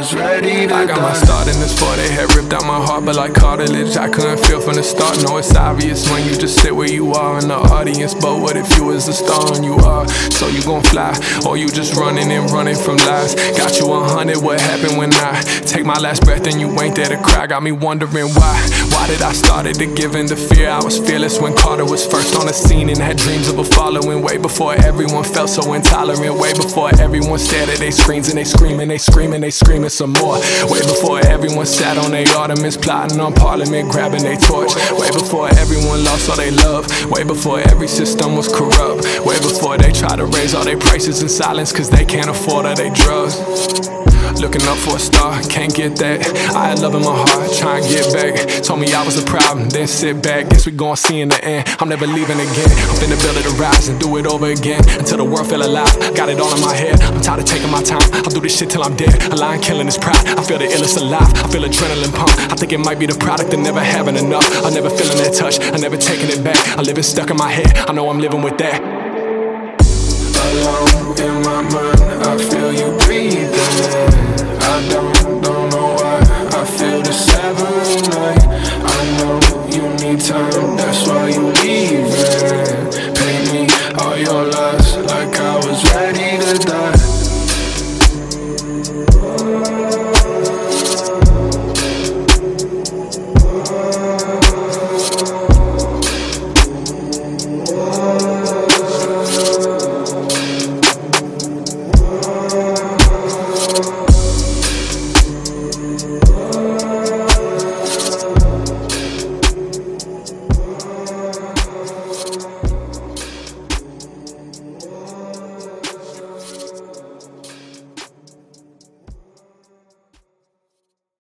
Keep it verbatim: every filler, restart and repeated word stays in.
was ready to die. I got my start in this sport, they had ripped out my heart, but like cartilage, I couldn't feel from the start. No, it's obvious when you just sit where you are in the audience, but what if you was the star and you are? So you gon' fly, or you just running and running from lies? Got you a hundred, what happened when I take my last breath and you ain't there to cry? Got me wondering why. Why did I started to give in to fear? I was fearless when Carter was first on the scene and had dreams of a following. Way before everyone felt so intolerant. Way before everyone stared at their screens and they screaming, they screaming, they screaming some more. Way before everyone sat on their ottomans plotting on Parliament, grabbing their torch. Way before everyone lost all they love. Way before every system was corrupt. Way before they tried to raise all their prices in silence cause they can't afford all their drugs. Looking up for a star, can't get that. I had love in my heart, try and get back. Told me I was a problem, then sit back. Guess we gon' see in the end, I'm never leaving again. I'm finna build it to rise and do it over again until the world feel alive, got it all in my head. I'm tired of taking my time, I'll do this shit till I'm dead. A lion killing his pride, I feel the illest alive. I feel adrenaline pump, I think it might be the product of never having enough. I'm never feeling that touch, I'm never taking it back. I live it stuck in my head, I know I'm living with that. Alone in my mind, I feel you breathing. I don't, don't know why I feel the seven night. I know you need time, that's why you leaving. Paint me all your lies like I was ready to die.